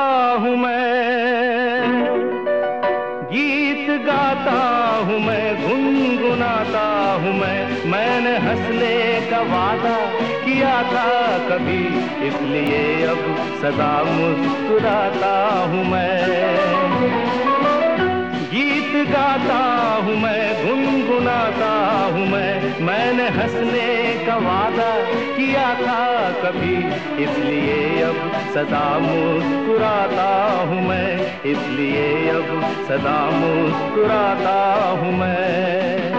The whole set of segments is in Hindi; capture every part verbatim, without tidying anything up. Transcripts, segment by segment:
हूँ मैं, गीत गाता हूँ मैं, गुनगुनाता हूँ मैं। मैंने हंसने का वादा किया था कभी, इसलिए अब सदा मुस्कुराता हूँ मैं। गीत गाता हूँ मैं, गुनगुनाता हूँ मैं। मैंने हंसने का वादा किया था कभी, इसलिए अब सदा मुस्कुराता हूँ मैं। इसलिए अब सदा मुस्कुराता हूँ मैं।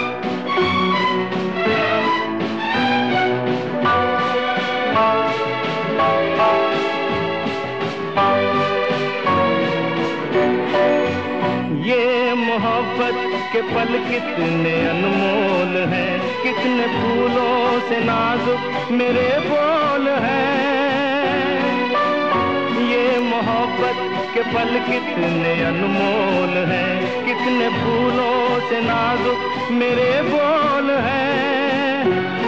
ये मोहब्बत के पल कितने अनमोल हैं, कितने फूलों से नाजुक मेरे बोल हैं। ये मोहब्बत के पल कितने अनमोल हैं, कितने फूलों से नाजुक मेरे बोल हैं।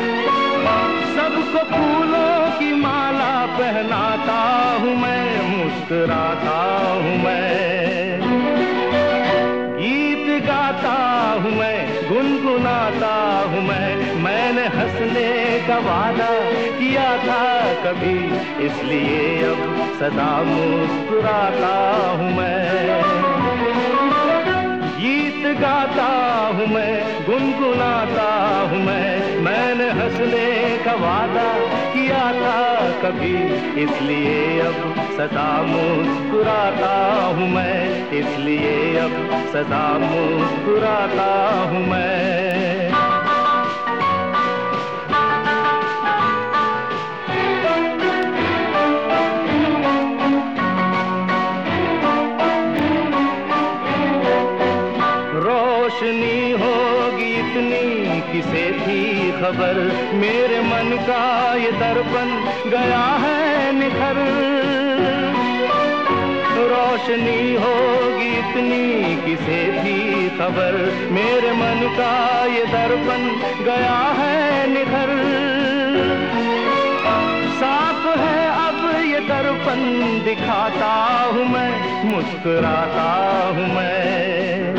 सबको फूलों की माला पहनाता हूँ मैं, मुस्कुराता हूँ मैं। गीत गाता हूँ मैं, गुनगुनाता हूँ मैं। मैंने हंसने का वादा किया था कभी, इसलिए अब सदा मुस्कुराता हूँ मैं। गीत गाता हूँ मैं, गुनगुनाता हूँ मैं। मैंने हंसने का वादा किया था कभी, इसलिए अब सदा मुस्कुराता हूँ मैं। इसलिए अब सदा मुस्कुराता हूँ मैं। रोशनी होगी इतनी किसे थी खबर, मेरे मन का ये दर्पण गया है निखर। रोशनी होगी इतनी किसे थी खबर, मेरे मन का ये दर्पण गया है निखर। साफ है अब ये दर्पण दिखाता हूँ मैं, मुस्कुराता हूँ मैं।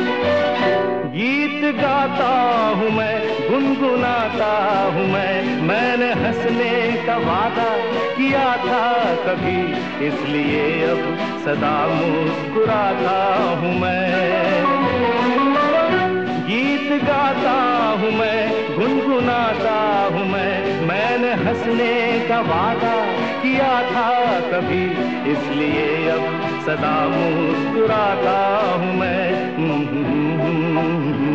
गीत गाता हूँ मैं, गुनगुनाता हूँ मैं। मैंने हंसने का वादा किया था कभी, इसलिए अब सदा मुस्कुराता हूँ मैं। गीत गाता हूँ मैं, गुनगुनाता हूँ मैं। मैंने हंसने का वादा किया था कभी, इसलिए अब सदा मुस्कुराता हूँ मैं।